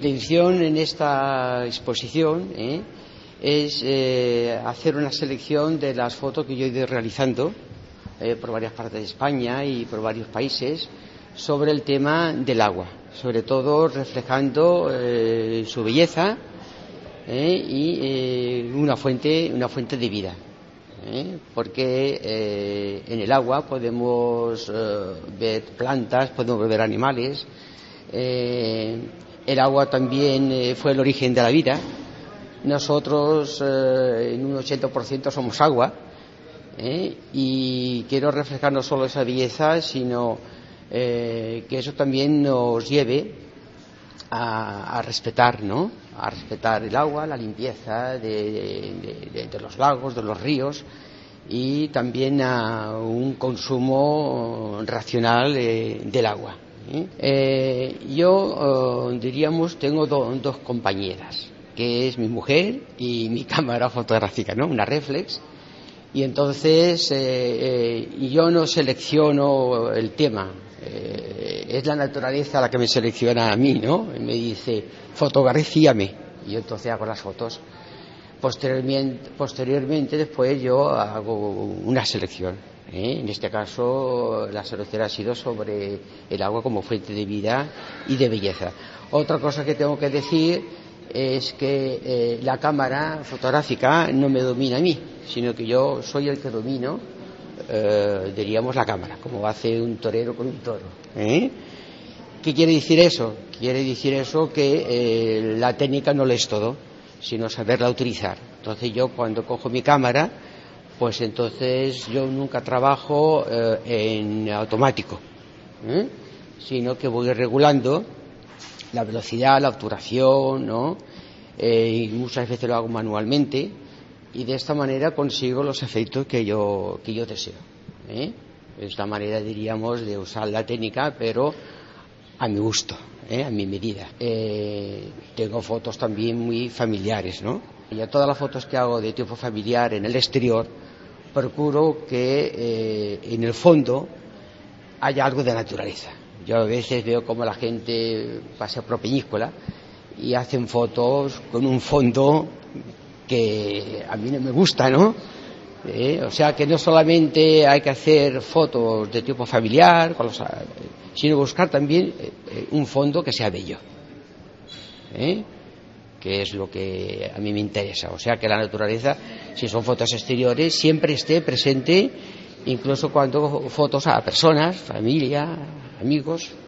intención en esta exposición es hacer una selección de las fotos que yo he ido realizando por varias partes de España y por varios países sobre el tema del agua, sobre todo reflejando su belleza y una fuente de vida. Porque en el agua podemos ver plantas, podemos ver animales. El agua también fue el origen de la vida. Nosotros en un 80% somos agua, y quiero reflejar no solo esa belleza, sino que eso también nos lleve a respetar, ¿no? A respetar el agua, la limpieza de los lagos, de los ríos, y también a un consumo racional del agua. Yo diríamos tengo dos compañeras, que es mi mujer y mi cámara fotográfica, ¿no? Una reflex. Y entonces yo no selecciono el tema, es la naturaleza la que me selecciona a mí, ¿no? Me dice, fotografíame, y yo entonces hago las fotos. Posteriormente después yo hago una selección. En este caso la selección ha sido sobre el agua como fuente de vida y de belleza. Otra cosa que tengo que decir es que la cámara fotográfica no me domina a mí, sino que yo soy el que domino, diríamos, la cámara, como hace un torero con un toro. ¿Qué quiere decir eso? Quiere decir eso que la técnica no lo es todo, sino saberla utilizar. Entonces yo cuando cojo mi cámara, pues entonces yo nunca trabajo en automático, sino que voy regulando la velocidad, la obturación, ¿no? Y muchas veces lo hago manualmente, y de esta manera consigo los efectos que yo deseo. Es la manera, diríamos, de usar la técnica, pero a mi gusto, a mi medida. Tengo fotos también muy familiares, ¿no? Y a todas las fotos que hago de tipo familiar en el exterior, procuro que en el fondo haya algo de naturaleza. Yo a veces veo como la gente pasea por Peñíscola y hacen fotos con un fondo que a mí no me gusta, ¿no? O sea que no solamente hay que hacer fotos de tipo familiar, sino buscar también un fondo que sea bello, que es lo que a mí me interesa. O sea que la naturaleza, si son fotos exteriores, siempre esté presente, incluso cuando fotos a personas, familia, amigos.